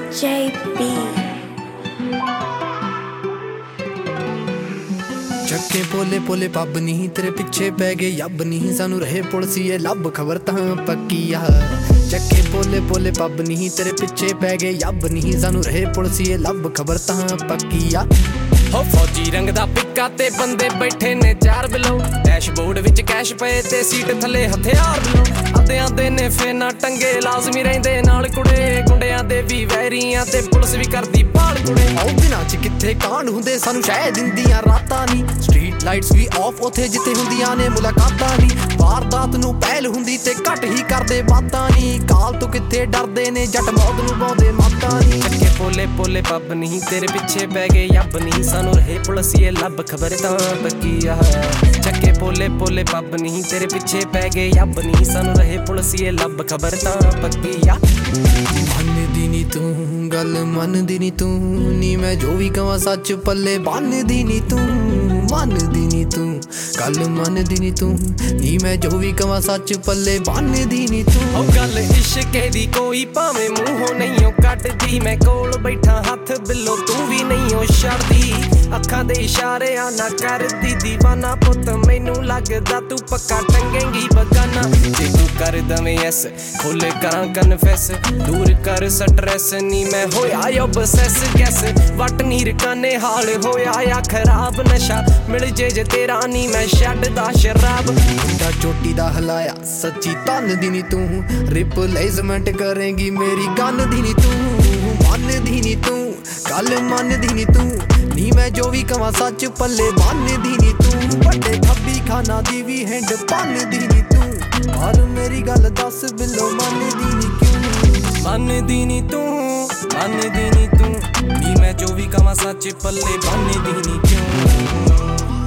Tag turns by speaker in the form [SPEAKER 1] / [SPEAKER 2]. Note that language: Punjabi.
[SPEAKER 1] JB
[SPEAKER 2] ਚੱਕੇ ਪੋਲੇ ਪੋਲੇ ਪੱਬ ਨਹੀਂ ਤੇਰੇ ਪਿੱਛੇ ਪੈ ਗਏ ਯੱਬ ਨਹੀਂ ਸਾਨੂੰ ਰਹੇ ਪੁਲਸੀਏ ਲੱਭ ਖਬਰ ਤਾਂ ਪੱਕੀ ਆ ਚੱਕੇ ਪੋਲੇ ਪੋਲੇ ਪੱਬ ਨਹੀਂ ਤੇਰੇ ਪਿੱਛੇ ਪੈ ਗਏ ਯੱਬ ਨਹੀਂ ਸਾਨੂੰ ਰਹੇ ਪੁਲਸੀਏ ਲੱਭ ਖਬਰ ਤਾਂ ਪੱਕੀ ਆ
[SPEAKER 3] ਹੋ ਫੌਜੀ ਰੰਗ ਦਾ ਪਿੱਕਾ ਤੇ ਬੰਦੇ ਬੈਠੇ ਨੇ ਚਾਰ ਬਿਲੋ ਡੈਸ਼ਬੋਰਡ ਵਿੱਚ ਕੈਸ਼ ਪਏ ਤੇ ਸੀਟ ਥੱਲੇ ਹਥਿਆਰ ਬਿਲੋ ਅੱਧਿਆਂ ਦੇ ਨੇ ਫੇਨਾ ਟੰਗੇ ਲਾਜ਼ਮੀ ਰਹਿੰਦੇ ਨਾਲ ਕੁੜੇ ਗੁੰਡਿਆਂ ਦੇ ਵੀ ਵੈਰੀਆਂ ਤੇ ਪੁਲਿਸ ਵੀ ਕਰਦੀ ਭਾਲ ਕੁੜੇ
[SPEAKER 2] ਉਹ ਦਿਨਾਂ ਚ ਕਿੱਥੇ ਕਾਂਡ ਹੁੰਦੇ ਸਾਨੂੰ ਸ਼ਾਇਦ ਦਿੰਦੀਆਂ ਰਾਤਾਂ ਨਹੀਂ ਸਟਰੀਟ ਲਾਈਟਸ ਵੀ ਆਫ ਉੱਥੇ ਜਿੱਥੇ ਹੁੰਦੀਆਂ ਨੇ ਮੁਲਾਕਾਤਾਂ ਨਹੀਂ ਵਾਰਦਾਤ ਨੂੰ ਪਹਿਲ ਹੁੰਦੀ ਤੇ ਘੱਟ ਹੀ ਕਰਦੇ ਬਾਤਾਂ ਨਹੀਂ ਕਾਲ ਤੋਂ ਕਿੱਥੇ ਡਰਦੇ ਨੇ ਜੱਟ ਮੌਤ ਨੂੰ ਪਾਉਂਦੇ ਮਾਤਾਂ ਨਹੀਂ
[SPEAKER 3] ਚੱਕੇ ਪੋਲੇ ਪੋਲੇ ਪੱਬ ਨਹੀਂ ਤੇਰੇ ਪਿੱਛੇ ਪੈ ਗਏ ਯੱਬ ਨਹੀਂ ਸਾਨੂੰ ਰਹੇ ਪੁਲਸੀਏ ਲੱਭ ਖਬਰ ਤਾਂ ਪੱਕੀ ਆ ਚੱਕੇ ਪੋਲੇ ਪੋਲੇ ਪੱਬ ਨਹੀਂ ਤੇਰੇ ਪਿੱਛੇ ਪੈ ਗਏ ਯੱਬ ਨਹੀਂ ਸਾਨੂੰ ਰਹੇ ਪੁਲਸੀਏ ਲੱਭ ਖਬਰ ਤਾਂ ਪੱਕੀ ਆ
[SPEAKER 2] ਮੰਨਦੀ ਨੀ ਤੂੰ ਗੱਲ ਮੰਨਦੀ ਨੀ ਤੂੰ ਨੀ ਮੈਂ ਜੋ ਵੀ ਕਵਾਂ ਸੱਚ ਪੱਲੇ ਬੰਨਦੀ ਨੀ ਤੂੰ ਮੰਨਦੀ ਨੀ ਤੂੰ ਗੱਲ ਮੰਨਦੀ ਨੀ ਤੂੰ ਨੀ ਮੈਂ ਜੋ ਵੀ ਕਵਾਂ ਸੱਚ ਪੱਲੇ ਬੰਨਦੀ ਨੀ ਤੂੰ
[SPEAKER 3] ਉਹ ਗੱਲ ਇਸ਼ਕੇ ਦੀ ਕੋਈ ਭਾਵੇਂ ਮੂੰਹੋਂ ਨਹੀਂ ਉਹ ਕੱਢਦੀ ਮੈਂ ਕੋਲ ਬੈਠਾ ਹੱਥ ਬਿੱਲੋ ਤੂੰ ਵੀ ਨਹੀਂ ਉਹ ਛੱਡਦੀ ਅੱਖਾਂ ਦੇ ਇਸ਼ਾਰਿਆਂ ਨਾ ਕਰਦੀ دیਵਾਨਾ ਪੁੱਤ ਮੈਨੂੰ ਲੱਗਦਾ ਤੂੰ ਪੱਕਾ ਟੰਗੇਂਗੀ ਬਗਾਨਾ ਜੇ ਤੂੰ ਕਰ ਦਵੇਂ ਐਸ ਖੁੱਲ ਕਰਾਂ ਕਨਫੈਸ ਦੂਰ ਕਰ ਸਟ੍ਰੈਸ ਨੀ ਮੈਂ ਹੋਇਆ ਓਬਸੈਸ ਗੈਸ ਵਟ ਨੀਰ ਕਾਨੇ ਹਾਲ ਹੋਇਆ ਆ ਖਰਾਬ ਨਸ਼ਾ ਮਿਲ ਜੇ ਤੇਰਾ ਨੀ ਮੈਂ ਛੱਡਦਾ ਸ਼ਰਾਬ
[SPEAKER 2] ਮੁੰਡਾ ਚੋਟੀ ਦਾ ਹਲਾਇਆ ਸੱਚੀ ਤਨ ਦੀ ਨੀ ਤੂੰ ਰਿਪਲੇਸਮੈਂਟ ਕਰੇਂਗੀ ਮੇਰੀ ਗਨ ਦੀ ਨੀ ਤੂੰ ਮੰਨਦੀ ਨੀ ਤੂੰ ਗੱਲ ਮੰਨਦੀ ਨੀ ਤੂੰ ਨੀ ਮੈਂ ਜੋ ਵੀ ਕਵਾਂ ਸੱਚ ਪੱਲੇ ਬੰਨਦੀ ਨੀ ਤੂੰ ਵੱਡੇ ਖੱਬੀ ਖਾਨਾ ਦੀ ਵੀ ਹੈਂਡ ਬੰਨਦੀ ਨੀ ਤੂੰ ਪਰ ਮੇਰੀ ਗੱਲ ਦੱਸ ਬਿੱਲੋ ਮੰਨਦੀ ਨੀ ਕਿਉਂ
[SPEAKER 3] ਮੰਨਦੀ ਨੀ ਤੂੰ ਮੰਨਦੀ ਨੀ ਤੂੰ ਨੀ ਮੈਂ ਜੋ ਵੀ ਕਵਾਂ ਸੱਚ ਪੱਲੇ ਬੰਨਦੀ ਨੀ ਕਿਉਂ